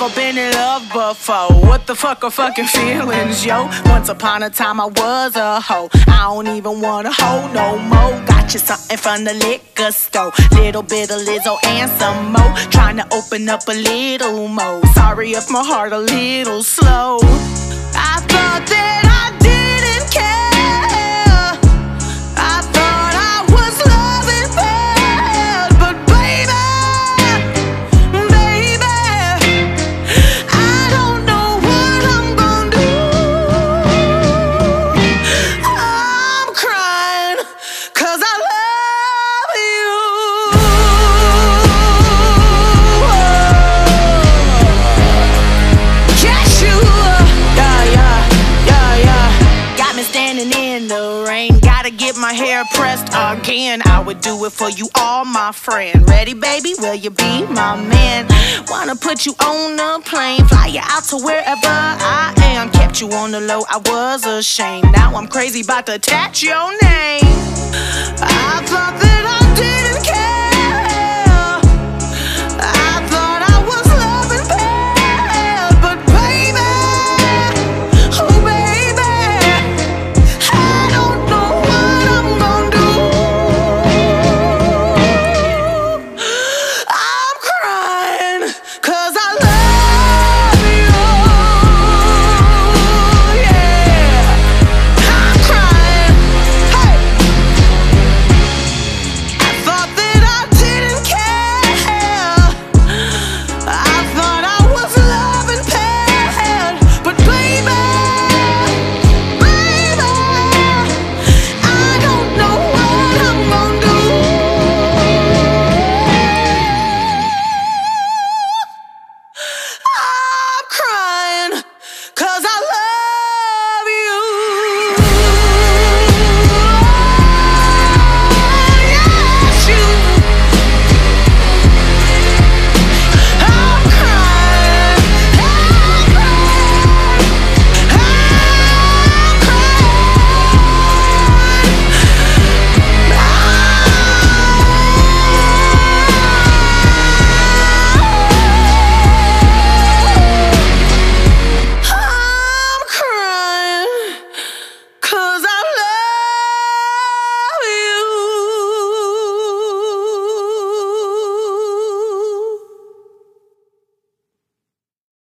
never been in love before. What the fuck are fucking feelings, yo? Once upon a time I was a hoe. I don't even want a hoe no more. Got you something from the liquor store. Little bit of Lizzo and some more. Trying to open up a little more. Sorry if my heart a little slow. I thought that I didn't care. I thought I was loving bad. But baby, I don't know what I'm gonna do. I'm crying 'cause I love you. Yes, you. Got me standing in the rain. Gotta get my hair pressed again. I would do it for you, all my friend. Ready, baby? Will you be my man? Wanna put you on a plane, fly you out to wherever I am. Kept you on the low, I was ashamed. Now I'm crazy about to attach your name. I thought that I didn't care.